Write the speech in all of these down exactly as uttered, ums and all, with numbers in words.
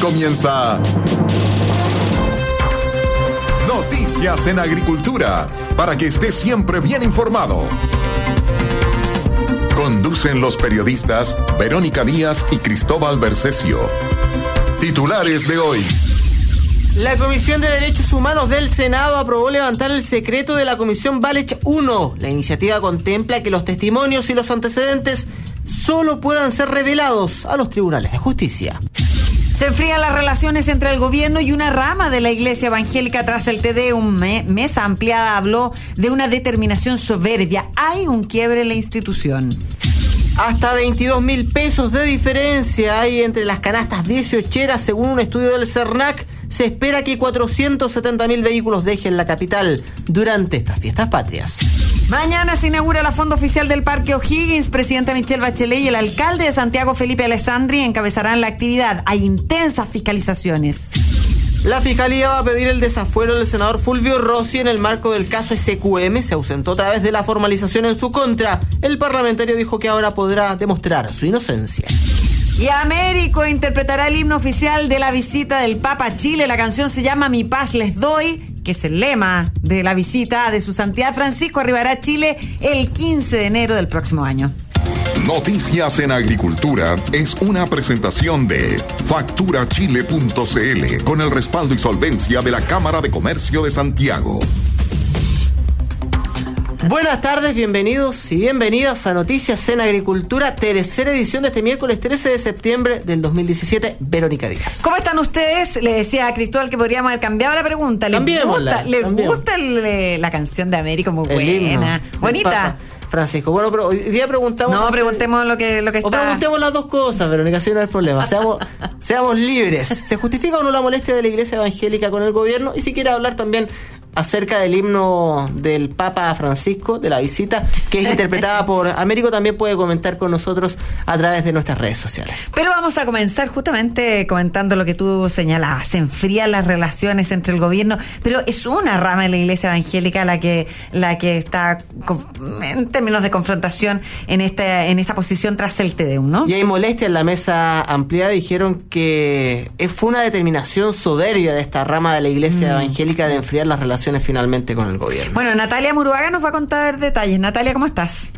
comienza Noticias en Agricultura, para que esté siempre bien informado. Conducen los periodistas Verónica Díaz y Cristóbal Bercesio. Titulares de hoy. La Comisión de Derechos Humanos del Senado aprobó levantar el secreto de la Comisión Valech uno. La iniciativa contempla que los testimonios y los antecedentes solo puedan ser revelados a los tribunales de justicia. Se enfrían las relaciones entre el gobierno y una rama de la Iglesia Evangélica tras el Te Deum. Mesa Ampliada habló de una determinación soberbia. Hay un quiebre en la institución. Hasta veintidós mil pesos de diferencia hay entre las canastas dieciocheras, según un estudio del CERNAC. Se espera que cuatrocientos setenta mil vehículos dejen la capital durante estas fiestas patrias. Mañana se inaugura la fonda oficial del Parque O'Higgins. Presidenta Michelle Bachelet y el alcalde de Santiago, Felipe Alessandri, encabezarán la actividad. Hay intensas fiscalizaciones. La Fiscalía va a pedir el desafuero del senador Fulvio Rossi en el marco del caso S Q M. Se ausentó a través de la formalización en su contra. El parlamentario dijo que ahora podrá demostrar su inocencia. Y Américo interpretará el himno oficial de la visita del Papa a Chile. La canción se llama Mi Paz Les Doy, que es el lema de la visita de su santidad Francisco. Arribará a Chile el quince de enero del próximo año. Noticias en Agricultura es una presentación de factura chile punto c l con el respaldo y solvencia de la Cámara de Comercio de Santiago. Buenas tardes, bienvenidos y bienvenidas a Noticias en Agricultura, tercera edición de este miércoles trece de septiembre del dos mil diecisiete. Verónica Díaz. ¿Cómo están ustedes? Le decía a Cristóbal que podríamos haber cambiado la pregunta. ¿Les gusta, ¿les gusta el, la canción de Américo? Muy buena. Himno, bonita. Francisco, bueno, pero hoy día preguntamos... No, preguntemos lo que, lo que está... O preguntemos las dos cosas, Verónica, así no hay problema. Seamos, seamos libres. ¿Se justifica o no la molestia de la Iglesia Evangélica con el gobierno? Y si quiere hablar también acerca del himno del Papa Francisco, de la visita, que es interpretada por Américo, también puede comentar con nosotros a través de nuestras redes sociales. Pero vamos a comenzar justamente comentando lo que tú señalabas. Se enfrían las relaciones entre el gobierno, pero es una rama de la Iglesia Evangélica la que, la que está en términos de confrontación en esta, en esta posición tras el Te Deum, ¿no? Y hay molestia en la mesa ampliada. Dijeron que fue una determinación soberbia de esta rama de la Iglesia mm. Evangélica de enfriar las relaciones finalmente con el gobierno. Bueno, Natalia Muruaga nos va a contar detalles. Natalia, ¿cómo estás?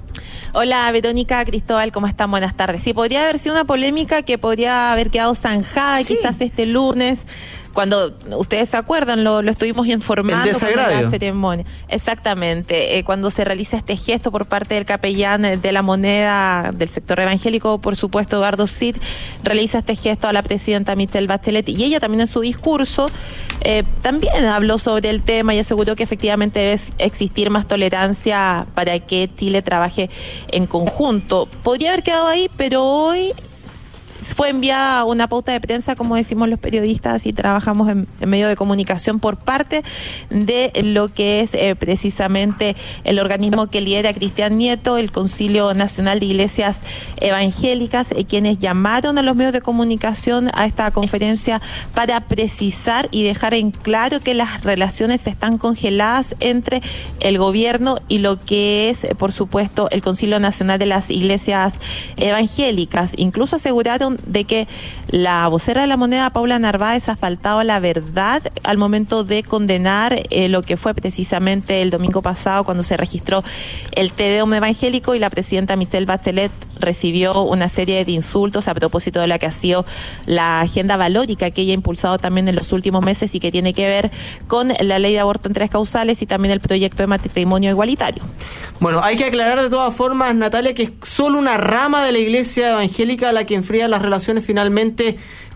Hola, Verónica, Cristóbal, ¿cómo están? Buenas tardes. Sí, podría haber sido una polémica que podría haber quedado zanjada sí. quizás este lunes, cuando ustedes se acuerdan, lo, lo estuvimos informando. El desagravio. La ceremonia. Exactamente. Eh, cuando se realiza este gesto por parte del capellán de la moneda del sector evangélico, por supuesto, Eduardo Cid, realiza este gesto a la presidenta Michelle Bachelet, y ella también en su discurso eh, también habló sobre el tema y aseguró que efectivamente debe existir más tolerancia para que Chile trabaje en conjunto. Podría haber quedado ahí, pero hoy fue enviada una pauta de prensa, como decimos los periodistas, y trabajamos en, en medio de comunicación por parte de lo que es eh, precisamente el organismo que lidera Cristian Nieto, el Concilio Nacional de Iglesias Evangélicas, eh, quienes llamaron a los medios de comunicación a esta conferencia para precisar y dejar en claro que las relaciones están congeladas entre el gobierno y lo que es, por supuesto, el Concilio Nacional de las Iglesias Evangélicas. Incluso aseguraron de que la vocera de la moneda, Paula Narváez, ha faltado a la verdad al momento de condenar eh, lo que fue precisamente el domingo pasado cuando se registró el Te Deum evangélico, y la presidenta Michelle Bachelet recibió una serie de insultos a propósito de la que ha sido la agenda valórica que ella ha impulsado también en los últimos meses y que tiene que ver con la ley de aborto en tres causales y también el proyecto de matrimonio igualitario. Bueno, hay que aclarar de todas formas, Natalia, que es solo una rama de la Iglesia Evangélica la que enfría las relaciones finalmente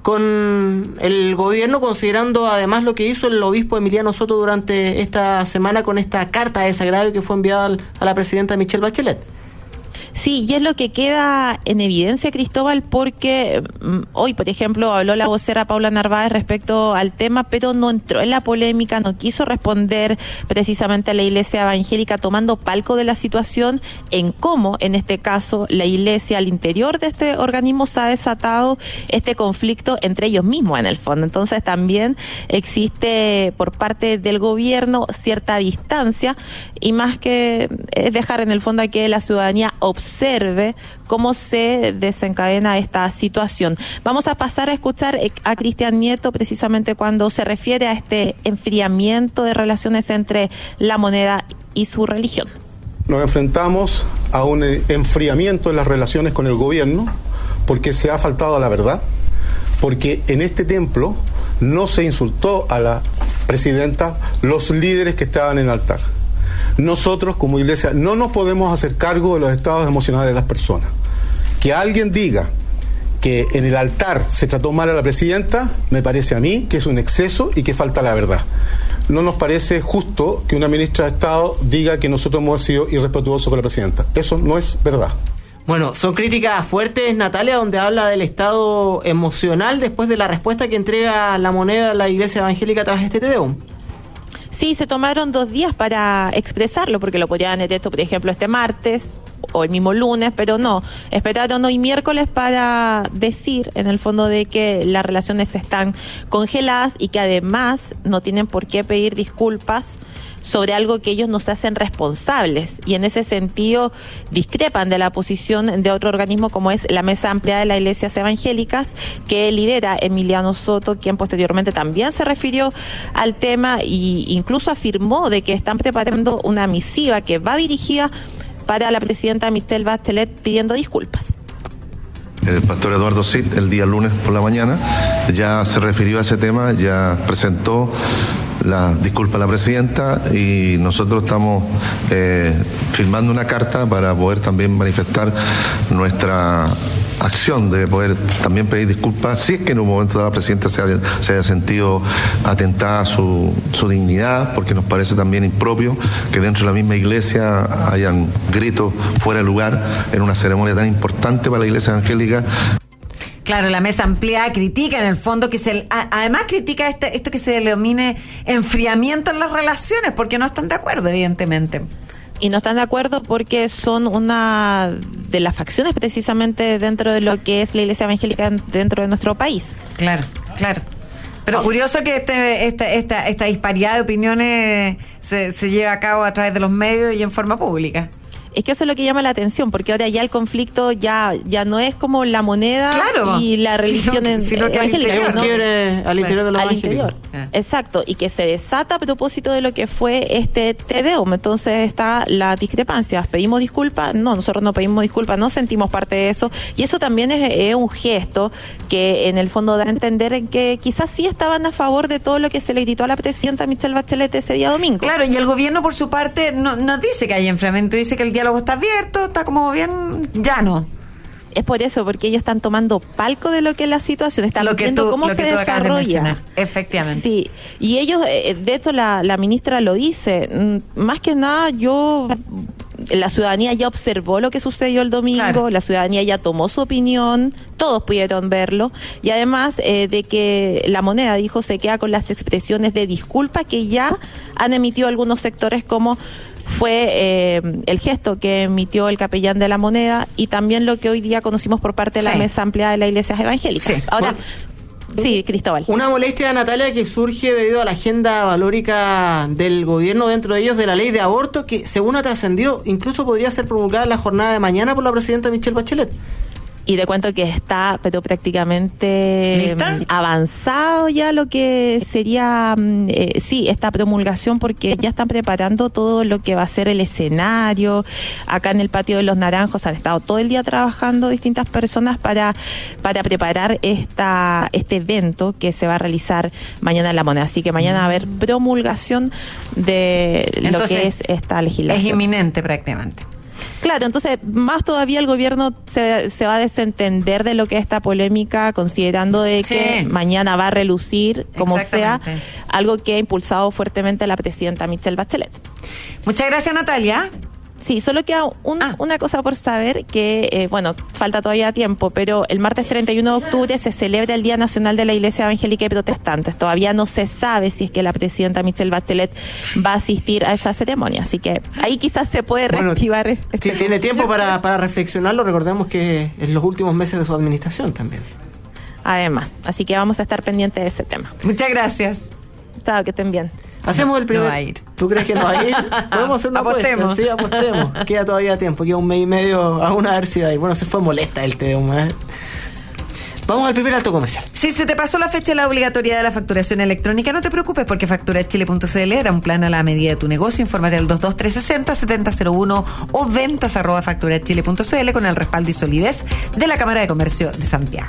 con el gobierno, considerando además lo que hizo el obispo Emiliano Soto durante esta semana con esta carta de desagravio que fue enviada a la presidenta Michelle Bachelet. Sí, y es lo que queda en evidencia, Cristóbal, porque um, hoy, por ejemplo, habló la vocera Paula Narváez respecto al tema, pero no entró en la polémica, no quiso responder precisamente a la Iglesia Evangélica, tomando palco de la situación en cómo, en este caso, la Iglesia al interior de este organismo se ha desatado este conflicto entre ellos mismos, en el fondo. Entonces, también existe por parte del gobierno cierta distancia, y más que es dejar en el fondo a que la ciudadanía observe observe cómo se desencadena esta situación. Vamos a pasar a escuchar a Cristian Nieto precisamente cuando se refiere a este enfriamiento de relaciones entre la moneda y su religión. Nos enfrentamos a un enfriamiento de las relaciones con el gobierno porque se ha faltado a la verdad, porque en este templo no se insultó a la presidenta, los líderes que estaban en el altar. Nosotros como iglesia no nos podemos hacer cargo de los estados emocionales de las personas. Que alguien diga que en el altar se trató mal a la presidenta, me parece a mí que es un exceso y que falta la verdad. No nos parece justo que una ministra de Estado diga que nosotros hemos sido irrespetuosos con la presidenta. Eso no es verdad. Bueno, son críticas fuertes, Natalia, donde habla del estado emocional después de la respuesta que entrega la moneda a la Iglesia Evangélica tras este Te Deum. Sí, se tomaron dos días para expresarlo, porque lo podrían haber hecho, por ejemplo, este martes o el mismo lunes, pero no, esperaron hoy miércoles para decir, en el fondo, de que las relaciones están congeladas y que además no tienen por qué pedir disculpas sobre algo que ellos nos hacen responsables, y en ese sentido discrepan de la posición de otro organismo como es la Mesa Ampliada de las Iglesias Evangélicas, que lidera Emiliano Soto, quien posteriormente también se refirió al tema e incluso afirmó de que están preparando una misiva que va dirigida para la presidenta Michelle Bachelet pidiendo disculpas. El pastor Eduardo Cid, el día lunes por la mañana, ya se refirió a ese tema, ya presentó la disculpa a la presidenta, y nosotros estamos eh, firmando una carta para poder también manifestar nuestra acción de poder también pedir disculpas si es que en un momento dado la presidenta se haya, se haya sentido atentada su, su dignidad, porque nos parece también impropio que dentro de la misma iglesia hayan gritos fuera de lugar en una ceremonia tan importante para la Iglesia Evangélica. Claro, la Mesa Ampliada critica en el fondo que se, a, además critica este, esto que se denomine enfriamiento en las relaciones, porque no están de acuerdo, evidentemente. Y no están de acuerdo porque son una de las facciones precisamente dentro de lo que es la Iglesia Evangélica dentro de nuestro país. Claro, claro. Pero oh. curioso que este, esta, esta, esta disparidad de opiniones se, se lleve a cabo a través de los medios y en forma pública. Es que eso es lo que llama la atención, porque ahora ya el conflicto ya ya no es como la moneda claro, y la religión sino que, sino que evangélica, al ¿no? Al claro. interior de los al evangélicos. interior. Ah. Exacto, y que se desata a propósito de lo que fue este Te Deum. Entonces está la discrepancia. ¿Pedimos disculpas? No, nosotros no pedimos disculpas, no sentimos parte de eso, y eso también es, es un gesto que en el fondo da a entender en que quizás sí estaban a favor de todo lo que se le gritó a la presidenta Michelle Bachelet ese día domingo. Claro, y el gobierno por su parte no, no dice que hay enfriamiento, dice que el diálogo está abierto, está como bien llano. Es por eso, porque ellos están tomando palco de lo que es la situación, están lo que viendo tú, cómo lo se que tú desarrolla. De Efectivamente. Sí, y ellos, de hecho la, la ministra lo dice, más que nada yo... La ciudadanía ya observó lo que sucedió el domingo, claro. La ciudadanía ya tomó su opinión, todos pudieron verlo, y además eh, de que la moneda, dijo, se queda con las expresiones de disculpa que ya han emitido algunos sectores, como fue eh, el gesto que emitió el capellán de la moneda y también lo que hoy día conocimos por parte de la sí. Mesa Ampliada de las Iglesias Evangélicas. Sí. Ahora, bueno. Sí, Cristóbal. Una molestia, Natalia, que surge debido a la agenda valórica del gobierno, dentro de ellos de la ley de aborto, que según ha trascendido, incluso podría ser promulgada en la jornada de mañana por la presidenta Michelle Bachelet. Y te cuento que está, pero prácticamente ¿Lista? avanzado ya lo que sería, eh, sí, esta promulgación, porque ya están preparando todo lo que va a ser el escenario. Acá en el Patio de los Naranjos han estado todo el día trabajando distintas personas para, para preparar esta este evento que se va a realizar mañana en La Moneda. Así que mañana va a haber promulgación de Entonces, lo que es esta legislación. Es inminente prácticamente. Claro, entonces más todavía el gobierno se, se va a desentender de lo que es esta polémica, considerando de sí. que mañana va a relucir, como sea, algo que ha impulsado fuertemente la presidenta Michelle Bachelet. Muchas gracias, Natalia. Sí, solo queda un, ah. una cosa por saber, que, eh, bueno, falta todavía tiempo, pero el martes treinta y uno de octubre se celebra el Día Nacional de la Iglesia Evangélica y Protestantes. Todavía no se sabe si es que la presidenta Michelle Bachelet va a asistir a esa ceremonia, así que ahí quizás se puede reactivar. Bueno, este sí, tiene tiempo para, para reflexionarlo, recordemos que en los últimos meses de su administración también. Además, así que vamos a estar pendientes de ese tema. Muchas gracias. Chao, que estén bien. Hacemos no, el primer. No va a ir. ¿Tú crees que no va a ir? Podemos hacer una apostemos. apuesta. Sí, apostemos. Queda todavía tiempo. Queda un mes y medio. Aún a ver si va a ir. Bueno, se fue molesta el T D U M. ¿eh? Vamos al primer alto comercial. Si se te pasó la fecha de la obligatoriedad de la facturación electrónica, no te preocupes porque factura chile punto c l era un plan a la medida de tu negocio. Infórmate al dos dos tres seis cero siete cero cero uno o ventas arroba factura chile punto c l con el respaldo y solidez de la Cámara de Comercio de Santiago.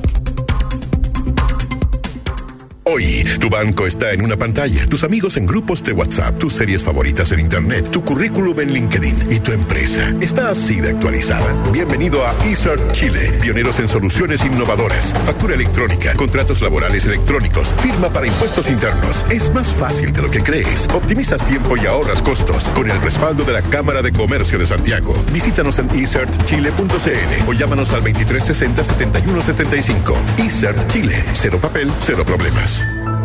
Hoy, tu banco está en una pantalla, tus amigos en grupos de WhatsApp, tus series favoritas en Internet, tu currículum en LinkedIn y tu empresa está así de actualizada. Bienvenido a eCert Chile, pioneros en soluciones innovadoras, factura electrónica, contratos laborales electrónicos, firma para impuestos internos. Es más fácil de lo que crees. Optimizas tiempo y ahorras costos con el respaldo de la Cámara de Comercio de Santiago. Visítanos en e cert chile punto c l o llámanos al veintitrés sesenta setenta y uno setenta y cinco. eCert Chile, cero papel, cero problemas.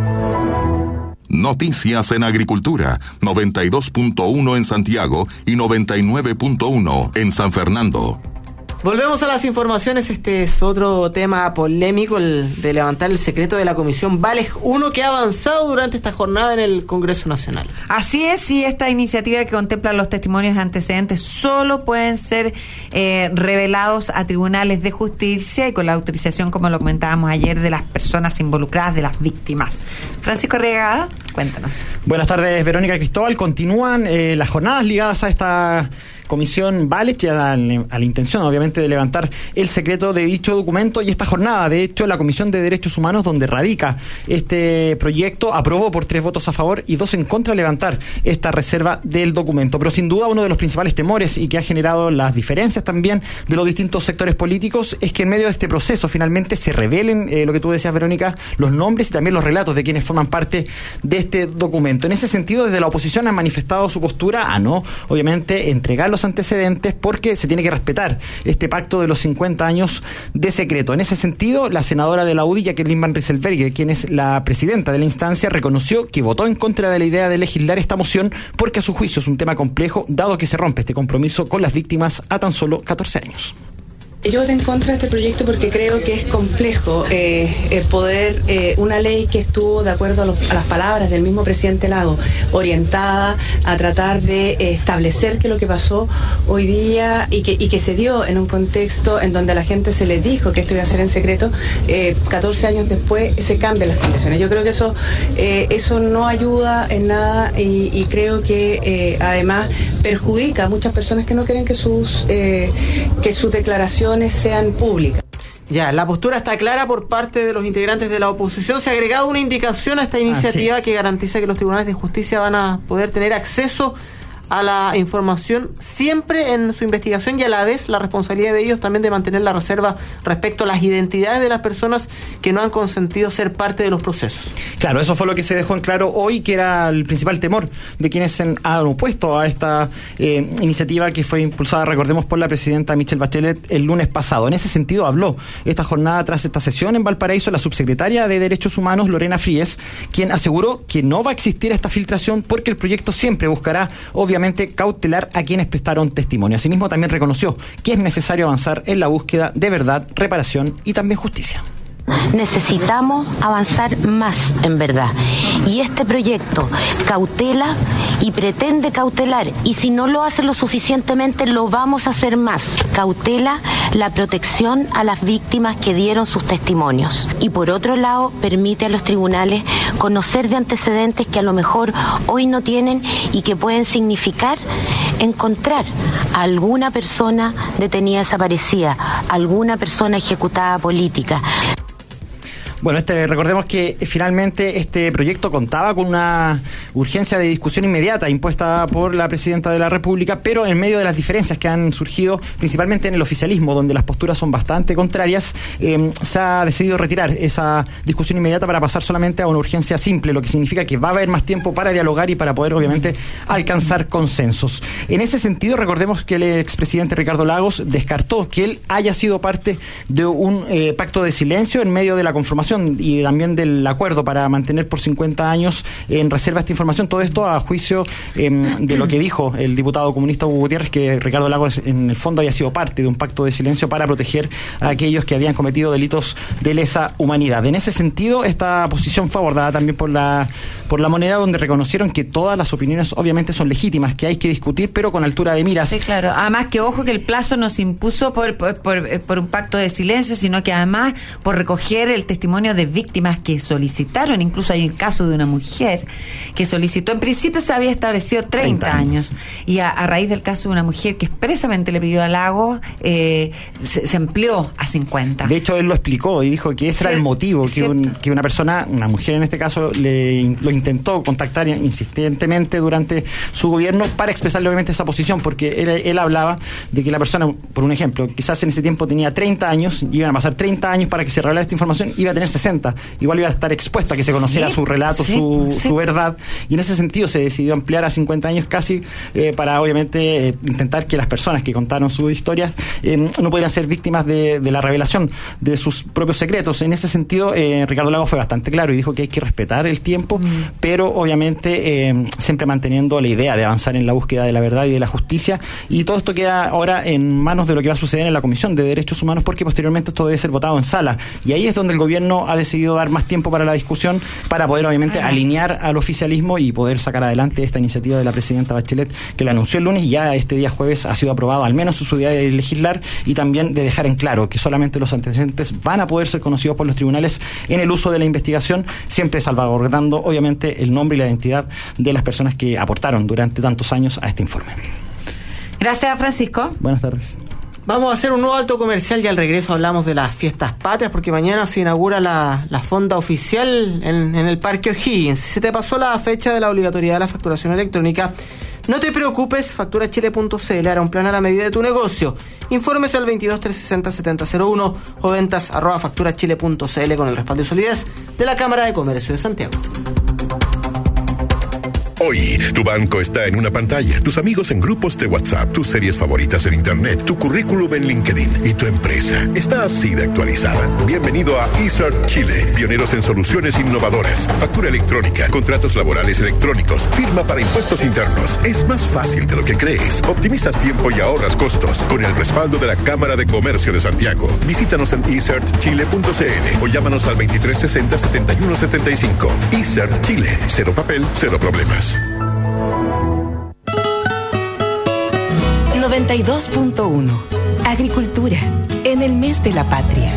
Noticias en Agricultura, noventa y dos punto uno en Santiago y noventa y nueve punto uno en San Fernando. Volvemos a las informaciones. Este es otro tema polémico, el de levantar el secreto de la Comisión Vales uno, que ha avanzado durante esta jornada en el Congreso Nacional. Así es, y esta iniciativa que contempla los testimonios antecedentes solo pueden ser eh, revelados a tribunales de justicia y con la autorización, como lo comentábamos ayer, de las personas involucradas, de las víctimas. Francisco Arriagada, cuéntanos. Buenas tardes, Verónica Cristóbal. Continúan eh, las jornadas ligadas a esta Comisión Vales, ya a la intención, obviamente, de levantar el secreto de dicho documento, y esta jornada, de hecho, la Comisión de Derechos Humanos, donde radica este proyecto, aprobó por tres votos a favor y dos en contra levantar esta reserva del documento. Pero sin duda uno de los principales temores y que ha generado las diferencias también de los distintos sectores políticos es que en medio de este proceso finalmente se revelen, eh, lo que tú decías, Verónica, los nombres y también los relatos de quienes forman parte de este documento. En ese sentido, desde la oposición han manifestado su postura a no, obviamente, entregar los antecedentes porque se tiene que respetar este pacto de los cincuenta años de secreto. En ese sentido, la senadora de la U D I, Jacqueline Van Rieselberghe, quien es la presidenta de la instancia, reconoció que votó en contra de la idea de legislar esta moción porque a su juicio es un tema complejo, dado que se rompe este compromiso con las víctimas a tan solo catorce años. Yo voté en contra de este proyecto porque creo que es complejo eh, eh, poder, eh, una ley que estuvo, de acuerdo a, los, a las palabras del mismo presidente Lago, orientada a tratar de eh, establecer que lo que pasó hoy día y que, y que se dio en un contexto en donde a la gente se les dijo que esto iba a ser en secreto, eh, catorce años después se cambian las condiciones. Yo creo que eso, eh, eso no ayuda en nada y, y creo que eh, además perjudica a muchas personas que no quieren que sus, eh, que sus declaraciones sean públicas. Ya, la postura está clara por parte de los integrantes de la oposición. Se ha agregado una indicación a esta iniciativa que garantiza que los tribunales de justicia van a poder tener acceso a la información siempre en su investigación y a la vez la responsabilidad de ellos también de mantener la reserva respecto a las identidades de las personas que no han consentido ser parte de los procesos. Claro, eso fue lo que se dejó en claro hoy, que era el principal temor de quienes se han opuesto a esta eh, iniciativa que fue impulsada, recordemos, por la presidenta Michelle Bachelet el lunes pasado. En ese sentido habló esta jornada tras esta sesión en Valparaíso la subsecretaria de Derechos Humanos, Lorena Fríes, quien aseguró que no va a existir esta filtración porque el proyecto siempre buscará, obviamente, cautelar a quienes prestaron testimonio. Asimismo, también reconoció que es necesario avanzar en la búsqueda de verdad, reparación y también justicia. Necesitamos avanzar más en verdad, y este proyecto cautela y pretende cautelar, y si no lo hace lo suficientemente lo vamos a hacer más. Cautela la protección a las víctimas que dieron sus testimonios, y por otro lado permite a los tribunales conocer de antecedentes que a lo mejor hoy no tienen y que pueden significar encontrar a alguna persona detenida desaparecida, alguna persona ejecutada política. Bueno, este, recordemos que finalmente este proyecto contaba con una urgencia de discusión inmediata impuesta por la presidenta de la República, pero en medio de las diferencias que han surgido, principalmente en el oficialismo, donde las posturas son bastante contrarias, eh, se ha decidido retirar esa discusión inmediata para pasar solamente a una urgencia simple, lo que significa que va a haber más tiempo para dialogar y para poder, obviamente, alcanzar consensos. En ese sentido, recordemos que el expresidente Ricardo Lagos descartó que él haya sido parte de un eh, pacto de silencio en medio de la conformación información y también del acuerdo para mantener por cincuenta años en reserva esta información. Todo esto a juicio eh, de lo que dijo el diputado comunista Hugo Gutiérrez, que Ricardo Lagos en el fondo había sido parte de un pacto de silencio para proteger a aquellos que habían cometido delitos de lesa humanidad. En ese sentido, esta posición fue abordada también por la, por la Moneda, donde reconocieron que todas las opiniones obviamente son legítimas, que hay que discutir, pero con altura de miras. Sí, claro. Además que ojo que el plazo no se impuso por, por, por, por un pacto de silencio, sino que además por recoger el testimonio de víctimas que solicitaron. Incluso hay un caso de una mujer que solicitó, en principio se había establecido treinta años, y a, a raíz del caso de una mujer que expresamente le pidió a Lagos, eh, se, se amplió a cincuenta. De hecho, él lo explicó y dijo que ese era el motivo, que, un, que una persona, una mujer en este caso, le lo intentó contactar insistentemente durante su gobierno para expresarle obviamente esa posición, porque él, él hablaba de que la persona, por un ejemplo, quizás en ese tiempo tenía treinta años, y iban a pasar treinta años para que se revelara esta información, iba a tener sesenta, igual iba a estar expuesta a que se conociera sí, su relato, sí, su, sí. su verdad, y en ese sentido se decidió ampliar a cincuenta años casi, eh, para obviamente eh, intentar que las personas que contaron sus historias eh, no pudieran ser víctimas de, de la revelación de sus propios secretos. En ese sentido, eh, Ricardo Lagos fue bastante claro y dijo que hay que respetar el tiempo, mm. pero obviamente eh, siempre manteniendo la idea de avanzar en la búsqueda de la verdad y de la justicia, y todo esto queda ahora en manos de lo que va a suceder en la Comisión de Derechos Humanos, porque posteriormente esto debe ser votado en sala, y ahí es donde el gobierno ha decidido dar más tiempo para la discusión, para poder obviamente ah. alinear al oficialismo y poder sacar adelante esta iniciativa de la presidenta Bachelet, que lo anunció el lunes y ya este día jueves ha sido aprobado, al menos su idea de legislar, y también de dejar en claro que solamente los antecedentes van a poder ser conocidos por los tribunales en el uso de la investigación, siempre salvaguardando obviamente el nombre y la identidad de las personas que aportaron durante tantos años a este informe. Gracias, Francisco. Buenas tardes. Vamos a hacer un nuevo alto comercial y al regreso hablamos de las fiestas patrias, porque mañana se inaugura la, la fonda oficial en, en el Parque O'Higgins. Si se te pasó la fecha de la obligatoriedad de la facturación electrónica, no te preocupes, factura chile punto c l hará un plan a la medida de tu negocio. Infórmese al veintidós, trescientos sesenta, setenta cero uno o ventas arroba factura chile punto c l con el respaldo y solidez de la Cámara de Comercio de Santiago. Hoy, tu banco está en una pantalla, tus amigos en grupos de WhatsApp, tus series favoritas en Internet, tu currículum en LinkedIn y tu empresa está así de actualizada. Bienvenido a eCert Chile, pioneros en soluciones innovadoras. Factura electrónica, contratos laborales electrónicos, firma para impuestos internos. Es más fácil de lo que crees. Optimizas tiempo y ahorras costos con el respaldo de la Cámara de Comercio de Santiago. Visítanos en e cert chile punto c l o llámanos al veintitrés sesenta, setenta y uno setenta y cinco. eCert Chile, cero papel, cero problemas. noventa y dos punto uno. Agricultura, en el mes de la patria.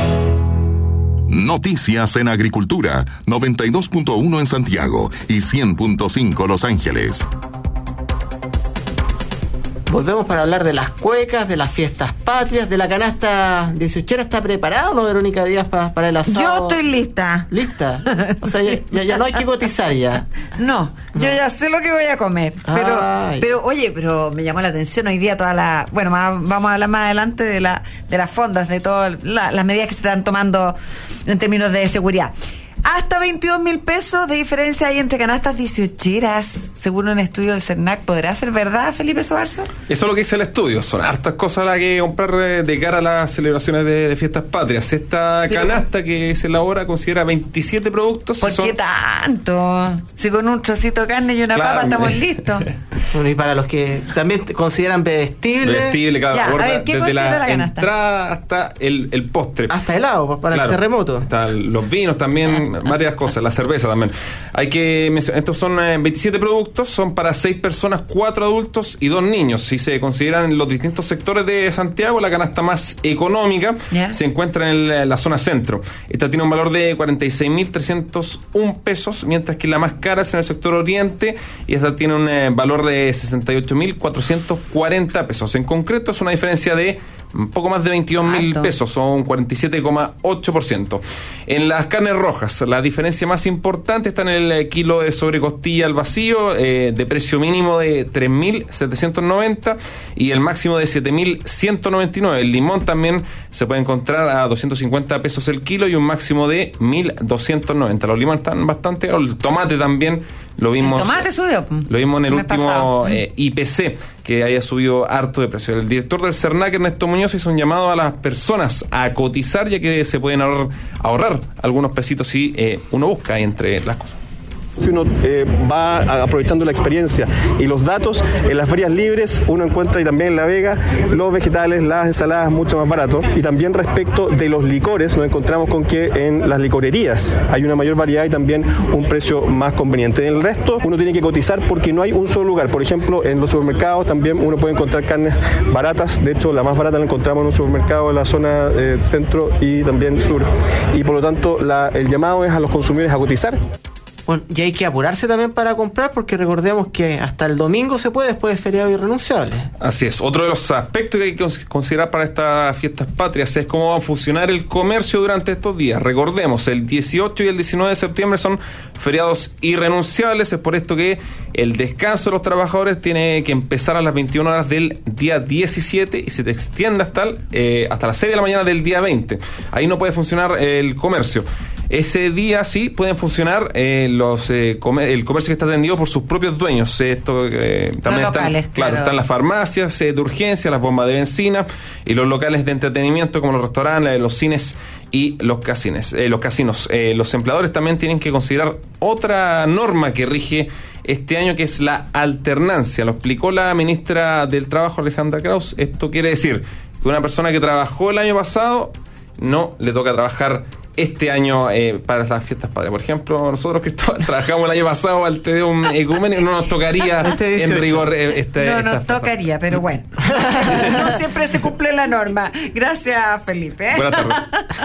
Noticias en Agricultura, noventa y dos punto uno en Santiago y cien punto cinco Los Ángeles. Volvemos para hablar de las cuecas, de las fiestas patrias, de la canasta dieciochera. ¿Está preparada o no, Verónica Díaz, pa, para el asado? Yo estoy lista. ¿Lista? O sea, ya, ya, ya no hay que cotizar ya. No, no, yo ya sé lo que voy a comer. Pero, pero oye, pero me llamó la atención hoy día toda la... Bueno, más, vamos a hablar más adelante de, la, de las fondas, de todas la, las medidas que se están tomando en términos de seguridad. Hasta veintidós mil pesos de diferencia hay entre canastas dieciocheras, según un estudio del CERNAC. ¿Podrá ser verdad, Felipe Soarzo? Eso es lo que dice el estudio. Son hartas cosas las que comprar de, de cara a las celebraciones de, de fiestas patrias. Esta Pero, canasta que se elabora considera veintisiete productos. ¿Por son... qué tanto? Si con un trocito de carne y una claro, papa estamos listos. Bueno, y para los que también consideran bebestible. Bebestible, claro. Ya, gorda, a ver, ¿qué desde la, la entrada hasta el, el postre. Hasta helado, pues, para claro, el terremoto. Hasta los vinos también. Varias cosas, la cerveza también. Hay que mencionar, estos son eh, veintisiete productos, son para seis personas, cuatro adultos y dos niños. Si se consideran los distintos sectores de Santiago, la canasta más económica yeah. se encuentra en, el, en la zona centro. Esta tiene un valor de cuarenta y seis mil trescientos uno pesos, mientras que la más cara es en el sector oriente y esta tiene un eh, valor de sesenta y ocho mil cuatrocientos cuarenta pesos. En concreto es una diferencia de un poco más de veintidós mil pesos, son cuarenta y siete coma ocho por ciento. En las carnes rojas, la diferencia más importante está en el kilo de sobrecostilla al vacío, eh, de precio mínimo de tres mil setecientos noventa y el máximo de siete mil ciento noventa y nueve. El limón también se puede encontrar a doscientos cincuenta pesos el kilo y un máximo de mil doscientos noventa. Los limones están bastante, el tomate también Lo vimos, el tomate subió. Lo vimos en el Me último eh, I P C, que haya subido harto de precio. El director del CERNAC, Ernesto Muñoz, hizo un llamado a las personas a cotizar, ya que se pueden ahorrar, ahorrar algunos pesitos si eh, uno busca entre las cosas. Si uno eh, va aprovechando la experiencia y los datos, en las ferias libres uno encuentra, y también en La Vega, los vegetales, las ensaladas mucho más baratos. Y también respecto de los licores, nos encontramos con que en las licorerías hay una mayor variedad y también un precio más conveniente. En el resto uno tiene que cotizar porque no hay un solo lugar. Por ejemplo, en los supermercados también uno puede encontrar carnes baratas. De hecho, la más barata la encontramos en un supermercado en la zona eh, centro y también sur. Y por lo tanto, la, el llamado es a los consumidores a cotizar. Bueno, y hay que apurarse también para comprar, porque recordemos que hasta el domingo se puede, después de feriado irrenunciable. Así es. Otro de los aspectos que hay que considerar para estas fiestas patrias es cómo va a funcionar el comercio durante estos días. Recordemos, el dieciocho y el diecinueve de septiembre son feriados irrenunciables. Es por esto que el descanso de los trabajadores tiene que empezar a las veintiuna horas del día diecisiete y se te extiende hasta, el, eh, hasta las seis de la mañana del día veinte. Ahí no puede funcionar el comercio. Ese día sí pueden funcionar eh, los eh, comer, el comercio que está atendido por sus propios dueños. Esto eh, también los locales, están, claro, claro. están las farmacias eh, de urgencia, las bombas de benzina y los locales de entretenimiento como los restaurantes, los cines y los casinos. Eh, los casinos. Eh, los empleadores también tienen que considerar otra norma que rige este año, que es la alternancia. Lo explicó la ministra del Trabajo, Alejandra Kraus. Esto quiere decir que una persona que trabajó el año pasado no le toca trabajar este año eh, para las fiestas patrias. Por ejemplo, nosotros, Cristóbal, trabajamos el año pasado al Te Deum Ecuménico, no nos tocaría este en rigor eh, este, no esta, nos tocaría, pero bueno, no siempre se cumple la norma. Gracias, Felipe. Buenas tardes.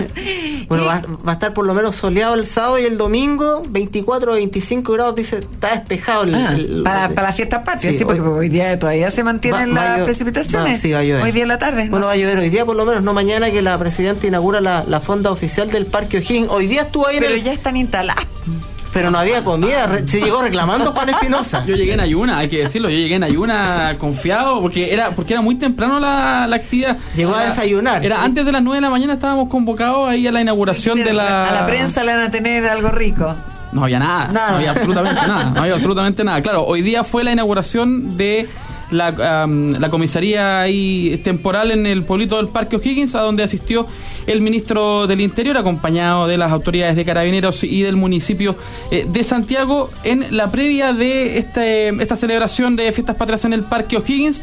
Bueno, va, va a estar por lo menos soleado el sábado y el domingo, veinticuatro o veinticinco grados, dice, está despejado. El, ah, el, para, el, para las fiestas patrias, sí, sí, porque hoy, hoy día todavía se mantienen va, las va precipitaciones. Va, sí, va a llover. Hoy día en la tarde. Bueno, no va a llover hoy día por lo menos, no mañana, que la presidenta inaugura la, la fonda oficial del Parque O'Higgins. Hoy día estuvo ahí en Pero el... ya están instaladas. Pero no había comida, se llegó reclamando Juan Espinosa. Yo llegué en ayuna, hay que decirlo, yo llegué en ayuna confiado, porque era porque era muy temprano la, la actividad. Llegó a desayunar. Era antes de las nueve de la mañana, estábamos convocados ahí a la inauguración Sí, de la... A la prensa le van a tener algo rico. No había nada, nada, no había absolutamente nada, no había absolutamente nada. Claro, hoy día fue la inauguración de la, um, la comisaría ahí temporal en el pueblito del Parque O'Higgins, a donde asistió el ministro del Interior, acompañado de las autoridades de Carabineros y del municipio eh, de Santiago, en la previa de este, esta celebración de Fiestas Patrias en el Parque O'Higgins,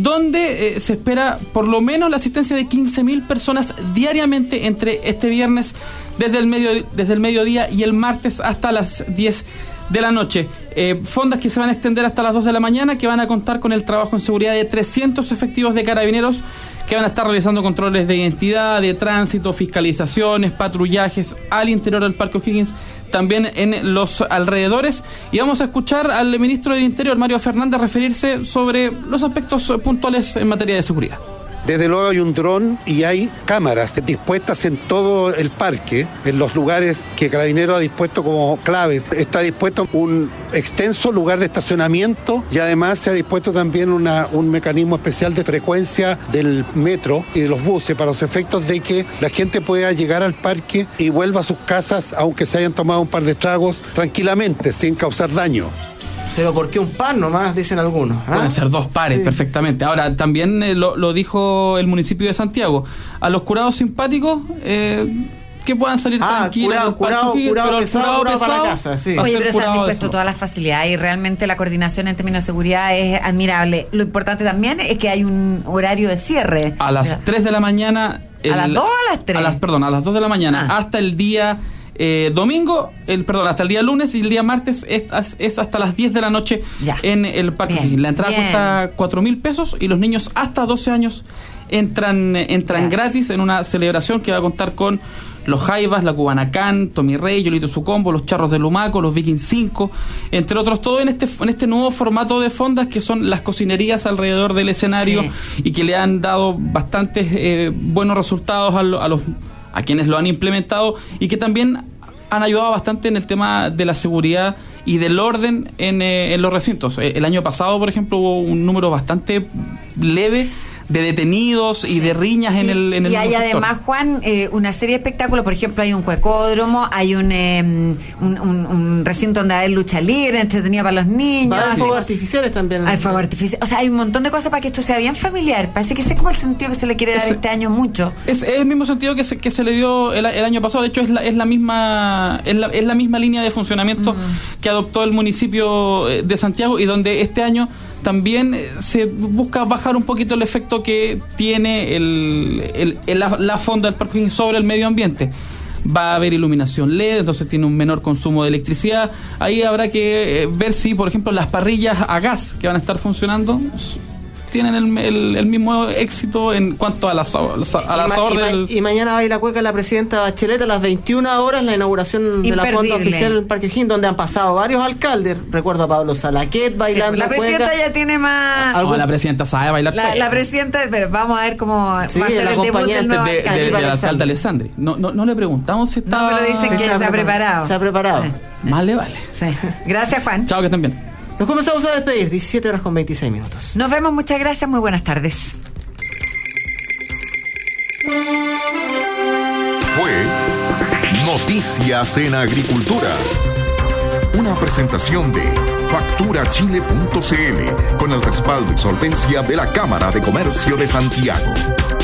donde eh, se espera por lo menos la asistencia de quince mil personas diariamente entre este viernes desde el, medio, desde el mediodía y el martes hasta las diez de la noche. Eh, fondas que se van a extender hasta las dos de la mañana, que van a contar con el trabajo en seguridad de trescientos efectivos de Carabineros, que van a estar realizando controles de identidad, de tránsito, fiscalizaciones, patrullajes al interior del Parque O'Higgins, también en los alrededores. Y vamos a escuchar al ministro del Interior, Mario Fernández, referirse sobre los aspectos puntuales en materia de seguridad. Desde luego hay un dron y hay cámaras dispuestas en todo el parque, en los lugares que Carabineros ha dispuesto como claves. Está dispuesto un extenso lugar de estacionamiento y además se ha dispuesto también una, un mecanismo especial de frecuencia del metro y de los buses para los efectos de que la gente pueda llegar al parque y vuelva a sus casas, aunque se hayan tomado un par de tragos, tranquilamente, sin causar daño. Pero ¿por qué un par nomás? Dicen algunos. ¿Ah? Pueden ser dos pares, sí, perfectamente. Ahora, también eh, lo, lo dijo el municipio de Santiago. A los curados simpáticos, eh, que puedan salir ah, tranquilos. Curado, curado, parque, curado, pero pesado, curado, curado pesado, para la casa, sí. Oye, pero se han dispuesto eso. todas las facilidades y realmente la coordinación en términos de seguridad es admirable. Lo importante también es que hay un horario de cierre. A las tres de la mañana... El, ¿A las dos o a las tres? A las, perdón, a las dos de la mañana, ah. hasta el día... Eh, domingo, el perdón, hasta el día lunes, y el día martes es, es hasta las diez de la noche ya. En el parque. Bien, la entrada bien. Cuesta cuatro mil pesos y los niños hasta doce años entran entran gratis en una celebración que va a contar con los Jaivas, la Cubanacán, Tommy Rey, Yolito Sucombo, los Charros de Lumaco, los Viking cinco, entre otros, todo en este en este nuevo formato de fondas que son las cocinerías alrededor del escenario, sí, y que le han dado bastantes eh, buenos resultados a, lo, a los a quienes lo han implementado y que también han ayudado bastante en el tema de la seguridad y del orden en, eh, en los recintos. El año pasado, por ejemplo, hubo un número bastante leve de detenidos y sí. de riñas en y, el en el Y hay sector. además, Juan, eh, una serie de espectáculos. Por ejemplo, hay un cuecódromo, hay un, eh, un, un, un recinto donde hay lucha libre, entretenido para los niños. Hay fuegos artificiales también. Hay fuegos artificiales. O sea, hay un montón de cosas para que esto sea bien familiar. Parece que ese es como el sentido que se le quiere dar es, este año mucho. Es, es el mismo sentido que se, que se le dio el, el año pasado. De hecho, es la, es la misma es la, es la misma línea de funcionamiento mm. que adoptó el municipio de Santiago, y donde este año también se busca bajar un poquito el efecto que tiene el, el, el, la, la fonda del parque sobre el medio ambiente. Va a haber iluminación L E D, entonces tiene un menor consumo de electricidad. Ahí habrá que eh, ver si, por ejemplo, las parrillas a gas que van a estar funcionando tienen el, el, el mismo éxito en cuanto al asador, al asador y, ma, del... y, ma, y mañana va a ir la cueca la presidenta Bachelet a las veintiuna horas, la inauguración de la fonda oficial del Parque O'Higgins, donde han pasado varios alcaldes. Recuerdo a Pablo Salaquet bailando. Sí, la presidenta cueca. Ya tiene más... No, la presidenta sabe bailar. La, la presidenta, pero vamos a ver cómo sí, va a ser el debut del nuevo de, de, de, del alcalde Alessandri. No, no, no le preguntamos si está... No, pero dicen que se, se ha preparado. Se ha preparado. Sí. Más le vale. Sí. Gracias, Juan. Chao, que estén bien. Nos comenzamos a despedir, diecisiete horas con veintiséis minutos. Nos vemos, muchas gracias, muy buenas tardes. Fue Noticias en Agricultura. Una presentación de factura chile punto c l con el respaldo y solvencia de la Cámara de Comercio de Santiago.